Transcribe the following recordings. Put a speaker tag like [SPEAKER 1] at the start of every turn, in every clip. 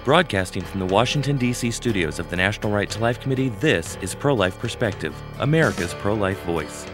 [SPEAKER 1] Broadcasting from the Washington, D.C. studios of the National Right to Life Committee, this is Pro-Life Perspective, America's pro-life voice.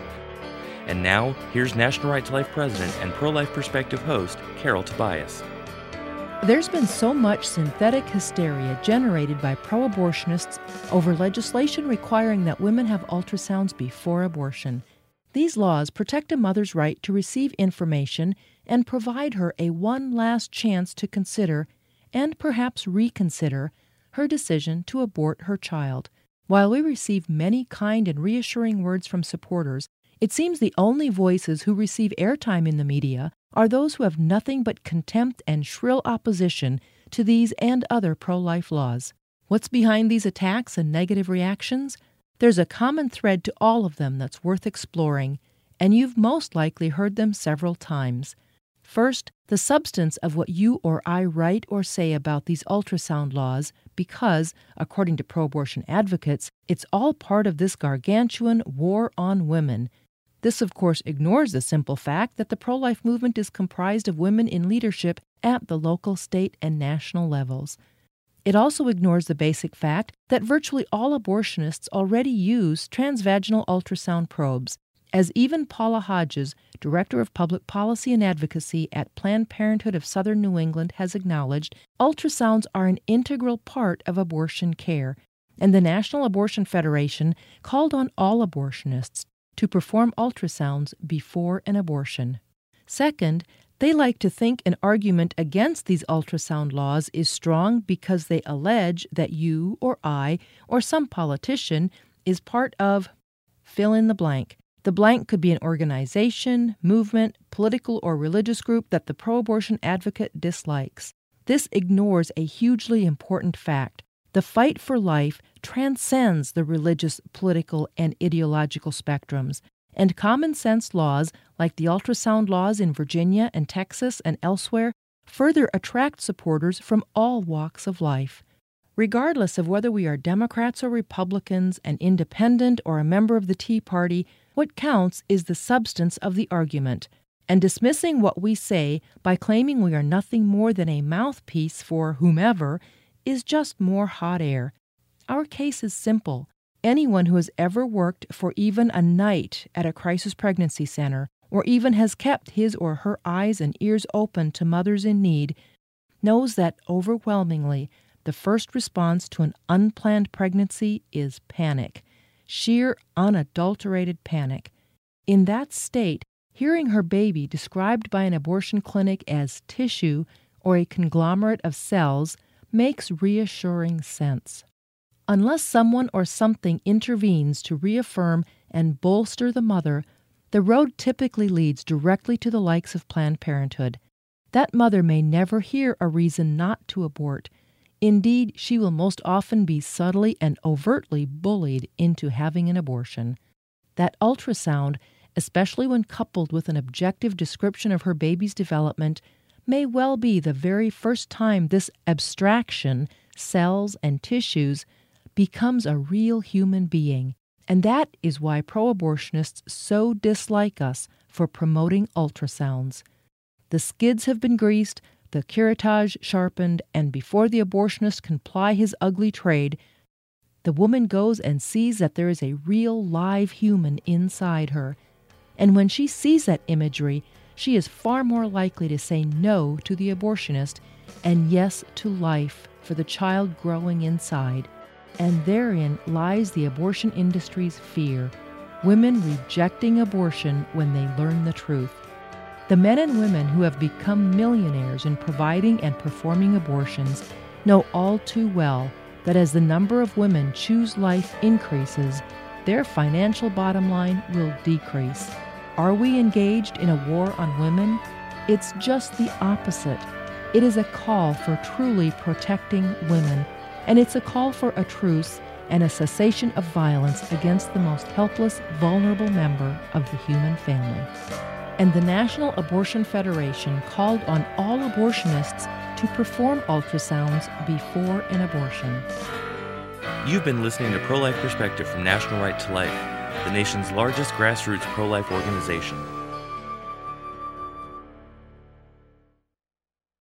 [SPEAKER 1] And now, here's National Right to Life President and Pro-Life Perspective host, Carol Tobias.
[SPEAKER 2] There's been so much synthetic hysteria generated by pro-abortionists over legislation requiring that women have ultrasounds before abortion. These laws protect a mother's right to receive information and provide her a one last chance to consider and perhaps reconsider her decision to abort her child. While we receive many kind and reassuring words from supporters, it seems the only voices who receive airtime in the media are those who have nothing but contempt and shrill opposition to these and other pro-life laws. What's behind these attacks and negative reactions? There's a common thread to all of them that's worth exploring, and you've most likely heard them several times. First, the substance of what you or I write or say about these ultrasound laws because, according to pro-abortion advocates, it's all part of this gargantuan war on women. This, of course, ignores the simple fact that the pro-life movement is comprised of women in leadership at the local, state, and national levels. It also ignores the basic fact that virtually all abortionists already use transvaginal ultrasound probes. As even Paula Hodges, Director of Public Policy and Advocacy at Planned Parenthood of Southern New England, has acknowledged, ultrasounds are an integral part of abortion care, and the National Abortion Federation called on all abortionists to perform ultrasounds before an abortion. Second, they like to think an argument against these ultrasound laws is strong because they allege that you or I or some politician is part of fill in the blank. The blank could be an organization, movement, political or religious group that the pro-abortion advocate dislikes. This ignores a hugely important fact. The fight for life transcends the religious, political, and ideological spectrums, and common sense laws like the ultrasound laws in Virginia and Texas and elsewhere further attract supporters from all walks of life. Regardless of whether we are Democrats or Republicans, an independent or a member of the Tea Party, what counts is the substance of the argument, and dismissing what we say by claiming we are nothing more than a mouthpiece for whomever is just more hot air. Our case is simple. Anyone who has ever worked for even a night at a crisis pregnancy center, or even has kept his or her eyes and ears open to mothers in need, knows that overwhelmingly the first response to an unplanned pregnancy is panic. Sheer, unadulterated panic. In that state, hearing her baby described by an abortion clinic as tissue or a conglomerate of cells makes reassuring sense. Unless someone or something intervenes to reaffirm and bolster the mother, the road typically leads directly to the likes of Planned Parenthood. That mother may never hear a reason not to abort. Indeed, she will most often be subtly and overtly bullied into having an abortion. That ultrasound, especially when coupled with an objective description of her baby's development, may well be the very first time this abstraction, cells and tissues, becomes a real human being. And that is why pro-abortionists so dislike us for promoting ultrasounds. The skids have been greased, the curettage sharpened, and before the abortionist can ply his ugly trade, the woman goes and sees that there is a real live human inside her. And when she sees that imagery, she is far more likely to say no to the abortionist and yes to life for the child growing inside. And therein lies the abortion industry's fear, women rejecting abortion when they learn the truth. The men and women who have become millionaires in providing and performing abortions know all too well that as the number of women choose life increases, their financial bottom line will decrease. Are we engaged in a war on women? It's just the opposite. It is a call for truly protecting women, and it's a call for a truce and a cessation of violence against the most helpless, vulnerable member of the human family. And the National Abortion Federation called on all abortionists to perform ultrasounds before an abortion.
[SPEAKER 1] You've been listening to Pro-Life Perspective from National Right to Life, the nation's largest grassroots pro-life organization.